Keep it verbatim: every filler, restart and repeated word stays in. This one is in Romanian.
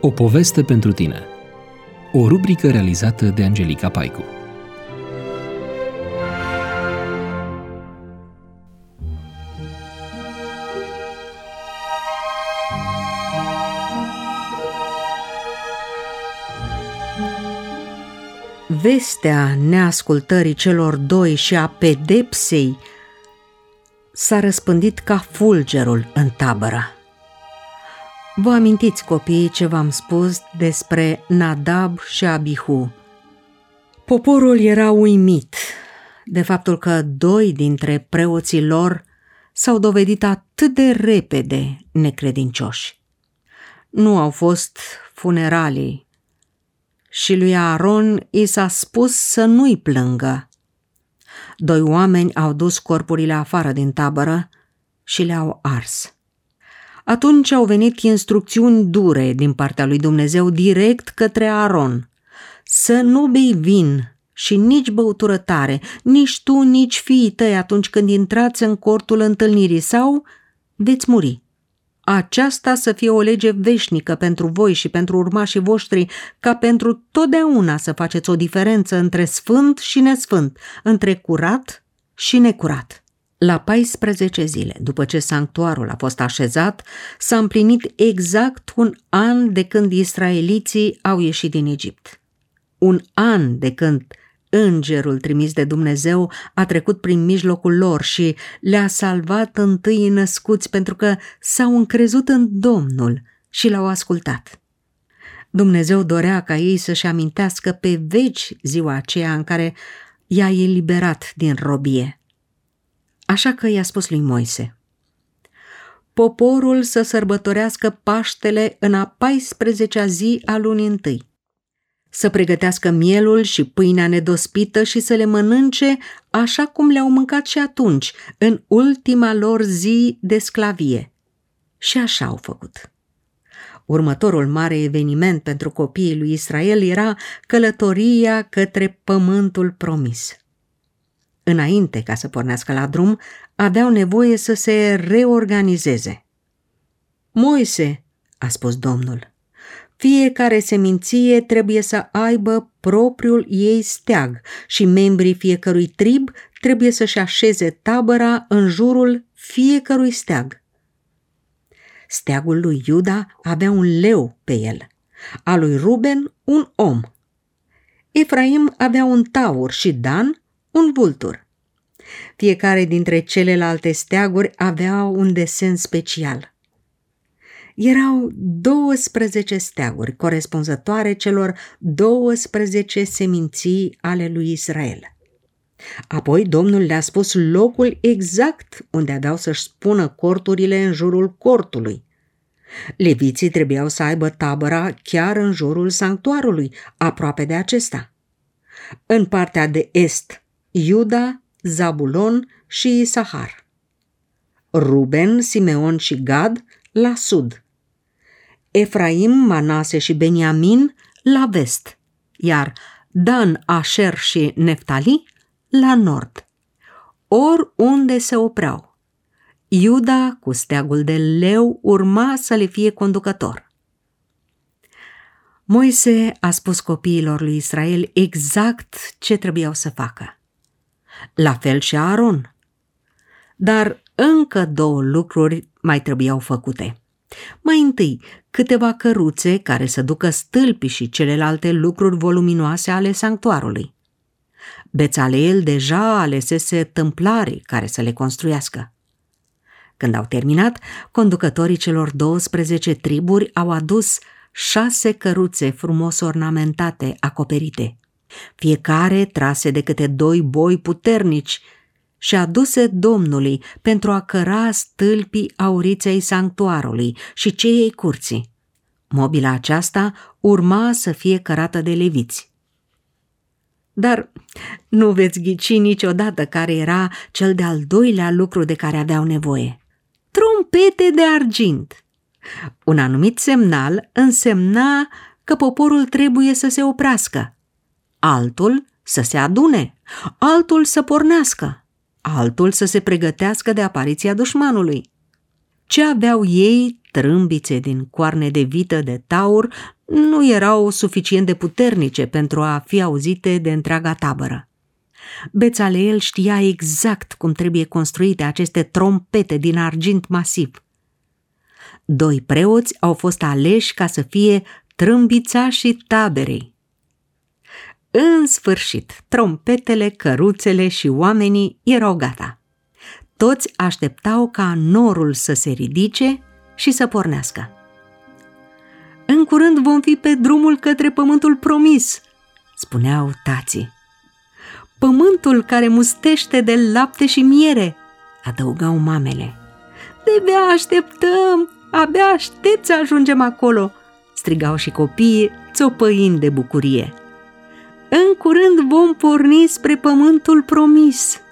O poveste pentru tine. O rubrică realizată de Angelica Paicu. Vestea neascultării celor doi și a pedepsei s-a răspândit ca fulgerul în tabără. Vă amintiți, copiii, ce v-am spus despre Nadab și Abihu? Poporul era uimit de faptul că doi dintre preoții lor s-au dovedit atât de repede necredincioși. Nu au fost funeralii și lui Aaron i s-a spus să nu-i plângă. Doi oameni au dus corpurile afară din tabără și le-au ars. Atunci au venit instrucțiuni dure din partea lui Dumnezeu direct către Aaron: să nu bei vin și nici băutură tare, nici tu, nici fiii tăi atunci când intrați în cortul întâlnirii, sau veți muri. Aceasta să fie o lege veșnică pentru voi și pentru urmașii voștri, ca pentru totdeauna să faceți o diferență între sfânt și nesfânt, între curat și necurat. La paisprezece zile, după ce sanctuarul a fost așezat, s-a împlinit exact un an de când israeliții au ieșit din Egipt. Un an de când îngerul trimis de Dumnezeu a trecut prin mijlocul lor și le-a salvat întâi născuți pentru că s-au încrezut în Domnul și l-au ascultat. Dumnezeu dorea ca ei să-și amintească pe veci ziua aceea în care i-a eliberat din robie. Așa că i-a spus lui Moise: poporul să sărbătorească Paștele în a paisprezecea zi a lunii întâi, să pregătească mielul și pâinea nedospită și să le mănânce așa cum le-au mâncat și atunci, în ultima lor zi de sclavie. Și așa au făcut. Următorul mare eveniment pentru copiii lui Israel era călătoria către pământul promis. Înainte ca să pornească la drum, aveau nevoie să se reorganizeze. Moise, a spus Domnul, fiecare seminție trebuie să aibă propriul ei steag și membrii fiecărui trib trebuie să-și așeze tabăra în jurul fiecărui steag. Steagul lui Iuda avea un leu pe el, al lui Ruben un om. Efraim avea un taur și Dan un vultur. Fiecare dintre celelalte steaguri avea un desen special. Erau douăsprezece steaguri corespunzătoare celor douăsprezece seminții ale lui Israel. Apoi Domnul le-a spus locul exact unde aveau să-și spună corturile în jurul cortului. Leviții trebuiau să aibă tabăra chiar în jurul sanctuarului, aproape de acesta. În partea de est, Iuda, Zabulon și Isahar. Ruben, Simeon și Gad la sud. Efraim, Manase și Beniamin la vest, iar Dan, Asher și Neftali la nord. Oriunde se opreau, Iuda cu steagul de leu urma să le fie conducător. Moise a spus copiilor lui Israel exact ce trebuiau să facă. La fel și Aaron. Dar încă două lucruri mai trebuiau făcute. Mai întâi, câteva căruțe care să ducă stâlpii și celelalte lucruri voluminoase ale sanctuarului. Bețaleel deja alesese tâmplarii care să le construiască. Când au terminat, conducătorii celor douăsprezece triburi au adus șase căruțe frumos ornamentate, acoperite. Fiecare trase de câte doi boi puternici și aduse Domnului pentru a căra stâlpii auriței sanctuarului și cei ai curții. Mobila aceasta urma să fie cărată de leviți. Dar nu veți ghici niciodată care era cel de-al doilea lucru de care aveau nevoie. Trompete de argint. Un anumit semnal însemna că poporul trebuie să se oprească, altul să se adune, altul să pornească, altul să se pregătească de apariția dușmanului. Ce aveau ei, trâmbițe din coarne de vită de taur, nu erau suficient de puternice pentru a fi auzite de întreaga tabără. Bețaleel știa exact cum trebuie construite aceste trompete din argint masiv. Doi preoți au fost aleși ca să fie trâmbițașii taberei. În sfârșit, trompetele, căruțele și oamenii erau gata. Toți așteptau ca norul să se ridice și să pornească. În curând vom fi pe drumul către pământul promis, spuneau tații. Pământul care mustește de lapte și miere, adăugau mamele. De-abia așteptăm, abia aștept să ajungem acolo, strigau și copiii, țopăind de bucurie. În curând vom porni spre pământul promis.